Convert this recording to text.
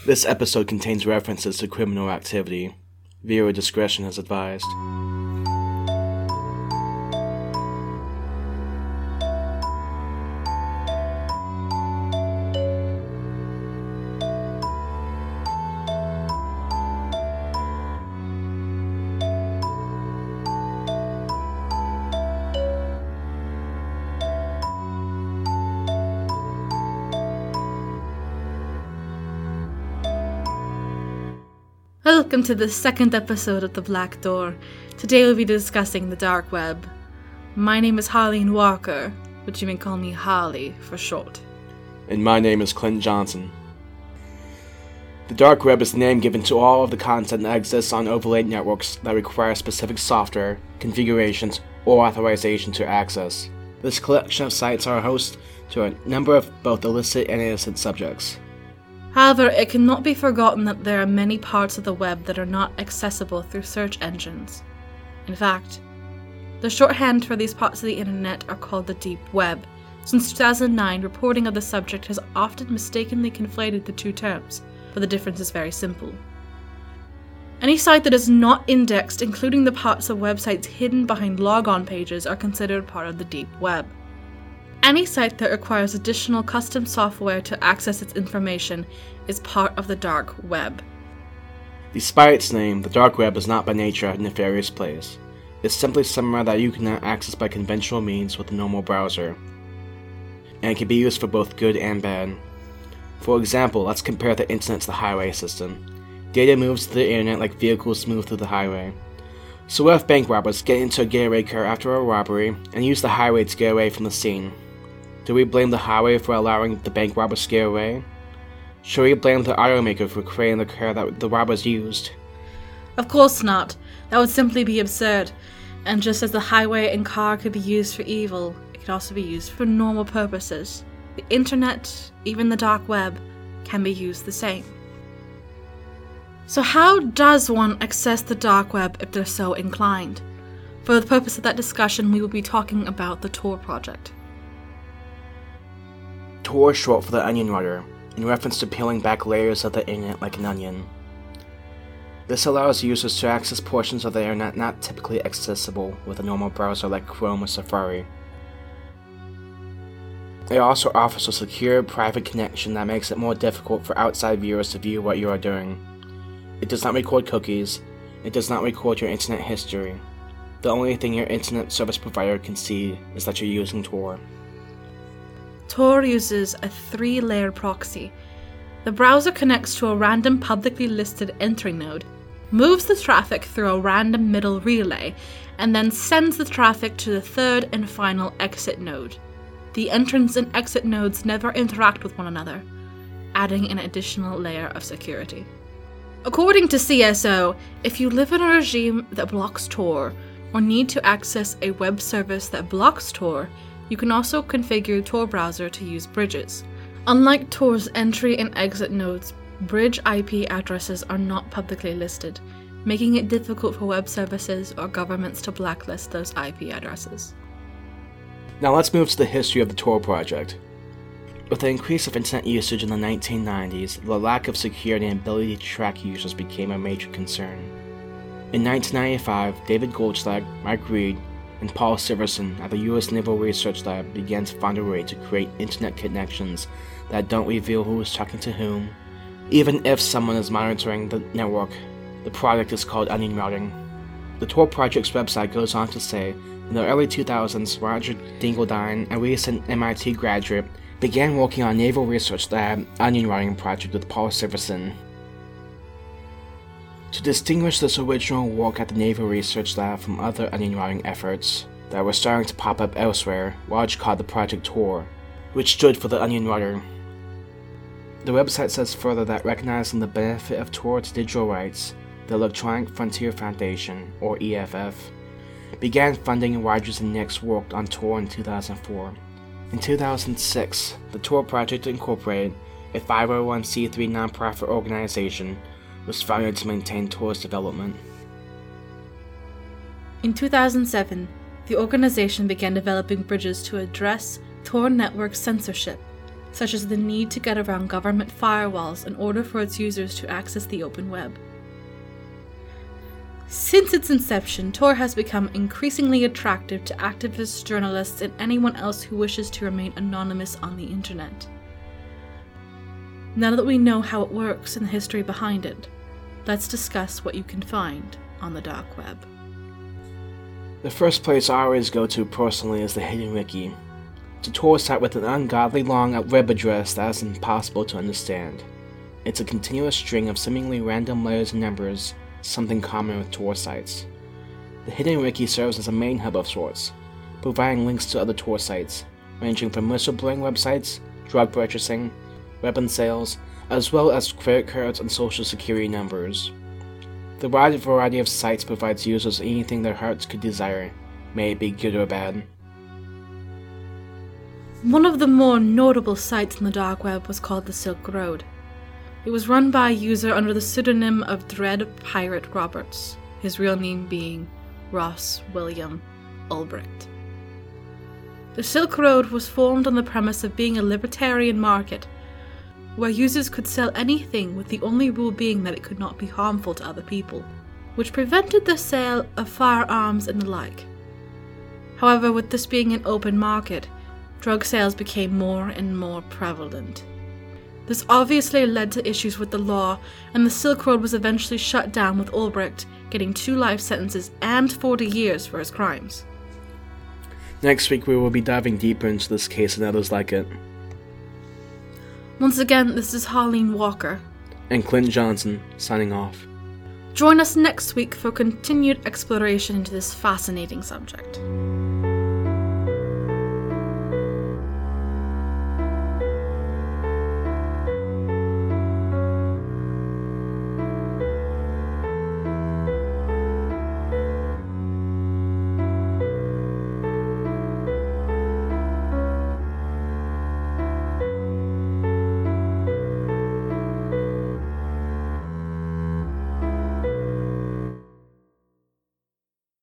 This episode contains references to criminal activity. Viewer discretion is advised. Welcome to the second episode of The Black Door. Today we'll be discussing the dark web. My name is Harleen Walker, but you may call me Harley for short. And my name is Clint Johnson. The dark web is the name given to all of the content that exists on overlaid networks that require specific software, configurations, or authorization to access. This collection of sites are host to a number of both illicit and illicit subjects. However, it cannot be forgotten that there are many parts of the web that are not accessible through search engines. In fact, the shorthand for these parts of the internet are called the deep web. Since 2009, reporting of the subject has often mistakenly conflated the two terms, but the difference is very simple. Any site that is not indexed, including the parts of websites hidden behind logon pages, are considered part of the deep web. Any site that requires additional custom software to access its information is part of the dark web. Despite its name, the dark web is not by nature a nefarious place. It's simply somewhere that you cannot access by conventional means with a normal browser. And it can be used for both good and bad. For example, let's compare the internet to the highway system. Data moves to the internet like vehicles move through the highway. So what if bank robbers get into a getaway car after a robbery and use the highway to get away from the scene? Do we blame the highway for allowing the bank robbers to get away? Should we blame the automaker for creating the car that the robbers used? Of course not. That would simply be absurd. And just as the highway and car could be used for evil, it could also be used for normal purposes. The internet, even the dark web, can be used the same. So how does one access the dark web if they're so inclined? For the purpose of that discussion, we will be talking about the Tor project. Tor is short for the onion router, in reference to peeling back layers of the internet like an onion. This allows users to access portions of the internet not typically accessible with a normal browser like Chrome or Safari. It also offers a secure, private connection that makes it more difficult for outside viewers to view what you are doing. It does not record cookies. It does not record your internet history. The only thing your internet service provider can see is that you're using Tor. Tor uses a 3-layer proxy. The browser connects to a random publicly listed entry node, moves the traffic through a random middle relay, and then sends the traffic to the third and final exit node. The entrance and exit nodes never interact with one another, adding an additional layer of security. According to CSO, if you live in a regime that blocks Tor, or need to access a web service that blocks Tor, you can also configure Tor browser to use bridges. Unlike Tor's entry and exit nodes, bridge IP addresses are not publicly listed, making it difficult for web services or governments to blacklist those IP addresses. Now let's move to the history of the Tor project. With the increase of internet usage in the 1990s, the lack of security and ability to track users became a major concern. In 1995, David Goldschlag, Mike Reed, and Paul Siverson at the U.S. Naval Research Lab began to find a way to create internet connections that don't reveal who is talking to whom. Even if someone is monitoring the network, the project is called onion routing. The Tor project's website goes on to say, in the early 2000s, Roger Dingledine, a recent MIT graduate, began working on Naval Research Lab onion routing project with Paul Siverson. To distinguish this original work at the Naval Research Lab from other onion routing efforts that were starting to pop up elsewhere, Roger called the project Tor, which stood for the onion router. The website says further that recognizing the benefit of Tor to digital rights, the Electronic Frontier Foundation, or EFF, began funding Rogers and Nix work on Tor in 2004. In 2006, the Tor Project Incorporated, a 501c3 nonprofit organization, was founded to maintain Tor's development. In 2007, the organization began developing bridges to address Tor network censorship. such as the need to get around government firewalls in order for its users to access the open web. Since its inception, Tor has become increasingly attractive to activists, journalists, and anyone else who wishes to remain anonymous on the internet. Now that we know how it works and the history behind it, let's discuss what you can find on the dark web. The first place I always go to personally is the Hidden Wiki. It's a Tor site with an ungodly long web address that is impossible to understand. It's a continuous string of seemingly random letters and numbers, something common with Tor sites. The Hidden Wiki serves as a main hub of sorts, providing links to other Tor sites, ranging from whistleblowing websites, drug purchasing, weapon sales, as well as credit cards and social security numbers. The wide variety of sites provides users anything their hearts could desire, may it be good or bad. One of the more notable sites in the dark web was called the Silk Road. It was run by a user under the pseudonym of Dread Pirate Roberts, his real name being Ross William Ulbricht. The Silk Road was formed on the premise of being a libertarian market, where users could sell anything with the only rule being that it could not be harmful to other people, which prevented the sale of firearms and the like. However, with this being an open market, drug sales became more and more prevalent. This obviously led to issues with the law, and the Silk Road was eventually shut down, with Ulbricht getting 2 life sentences and 40 years for his crimes. Next week we will be diving deeper into this case and others like it. Once again, this is Harleen Walker And Clint Johnson, signing off. Join us next week for continued exploration into this fascinating subject.